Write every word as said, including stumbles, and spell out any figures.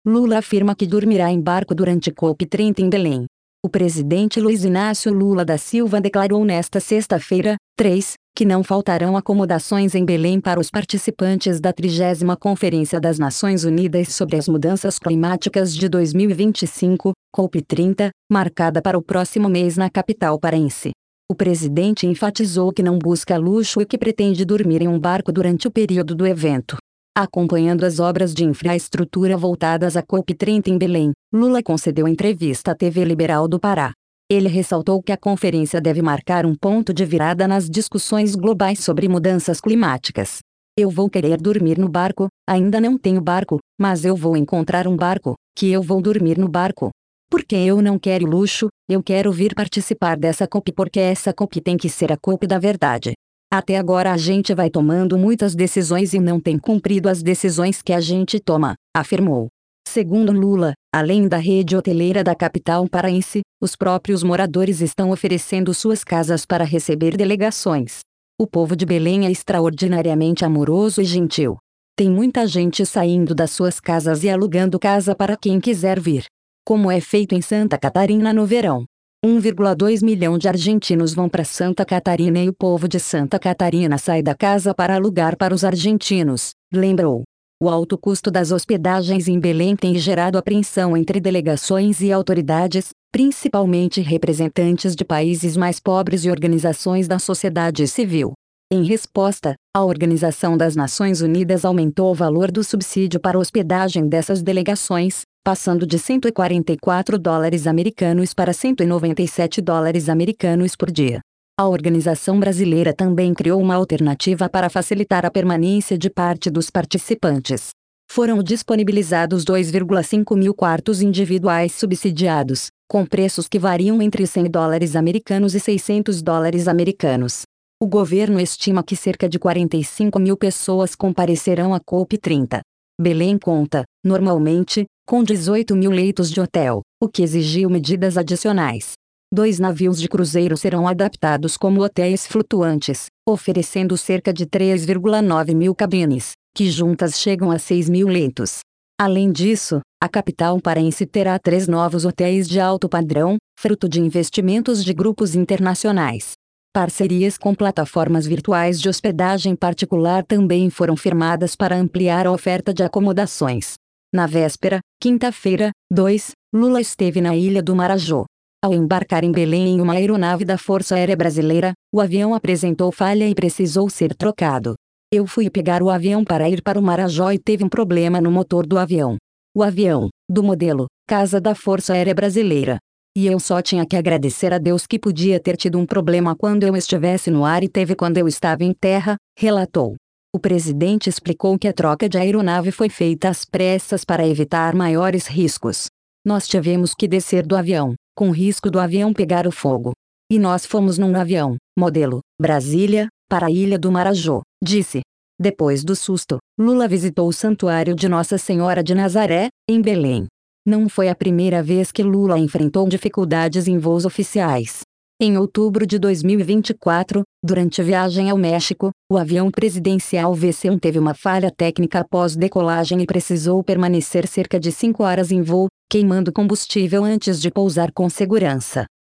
Lula afirma que dormirá em barco durante COP trinta em Belém. O presidente Luiz Inácio Lula da Silva declarou nesta sexta-feira, três, que não faltarão acomodações em Belém para os participantes da trigésima Conferência das Nações Unidas sobre as Mudanças Climáticas de dois mil e vinte e cinco, COP trinta, marcada para o próximo mês na capital paraense. O presidente enfatizou que não busca luxo e que pretende dormir em um barco durante o período do evento. Acompanhando as obras de infraestrutura voltadas à COP trinta em Belém, Lula concedeu entrevista à T V Liberal do Pará. Ele ressaltou que a conferência deve marcar um ponto de virada nas discussões globais sobre mudanças climáticas. Eu vou querer dormir no barco, ainda não tenho barco, mas eu vou encontrar um barco, que eu vou dormir no barco. Porque eu não quero luxo, eu quero vir participar dessa COP porque essa COP tem que ser a COP da verdade. Até agora a gente vai tomando muitas decisões e não tem cumprido as decisões que a gente toma, afirmou. Segundo Lula, além da rede hoteleira da capital paraense, os próprios moradores estão oferecendo suas casas para receber delegações. O povo de Belém é extraordinariamente amoroso e gentil. Tem muita gente saindo das suas casas e alugando casa para quem quiser vir. Como é feito em Santa Catarina no verão. um vírgula dois milhão de argentinos vão para Santa Catarina e o povo de Santa Catarina sai da casa para alugar para os argentinos, lembrou. O alto custo das hospedagens em Belém tem gerado apreensão entre delegações e autoridades, principalmente representantes de países mais pobres e organizações da sociedade civil. Em resposta, a Organização das Nações Unidas aumentou o valor do subsídio para hospedagem dessas delegações, passando de cento e quarenta e quatro dólares americanos para cento e noventa e sete dólares americanos por dia. A organização brasileira também criou uma alternativa para facilitar a permanência de parte dos participantes. Foram disponibilizados dois vírgula cinco mil quartos individuais subsidiados, com preços que variam entre cem dólares americanos e seiscentos dólares americanos. O governo estima que cerca de quarenta e cinco mil pessoas comparecerão à COP trinta. Belém conta, normalmente, com dezoito mil leitos de hotel, o que exigiu medidas adicionais. Dois navios de cruzeiro serão adaptados como hotéis flutuantes, oferecendo cerca de três vírgula nove mil cabines, que juntas chegam a seis mil leitos. Além disso, a capital paraense terá três novos hotéis de alto padrão, fruto de investimentos de grupos internacionais. Parcerias com plataformas virtuais de hospedagem particular também foram firmadas para ampliar a oferta de acomodações. Na véspera, quinta-feira, dois, Lula esteve na Ilha do Marajó. Ao embarcar em Belém em uma aeronave da Força Aérea Brasileira, o avião apresentou falha e precisou ser trocado. Eu fui pegar o avião para ir para o Marajó e teve um problema no motor do avião. O avião, do modelo, Casa da Força Aérea Brasileira. E eu só tinha que agradecer a Deus que podia ter tido um problema quando eu estivesse no ar e teve quando eu estava em terra, relatou. O presidente explicou que a troca de aeronave foi feita às pressas para evitar maiores riscos. Nós tivemos que descer do avião, com risco do avião pegar o fogo. E nós fomos num avião, modelo, Brasília, para a Ilha do Marajó, disse. Depois do susto, Lula visitou o Santuário de Nossa Senhora de Nazaré, em Belém. Não foi a primeira vez que Lula enfrentou dificuldades em voos oficiais. Em outubro de dois mil e vinte e quatro, durante a viagem ao México, o avião presidencial V C um teve uma falha técnica após decolagem e precisou permanecer cerca de cinco horas em voo, queimando combustível antes de pousar com segurança.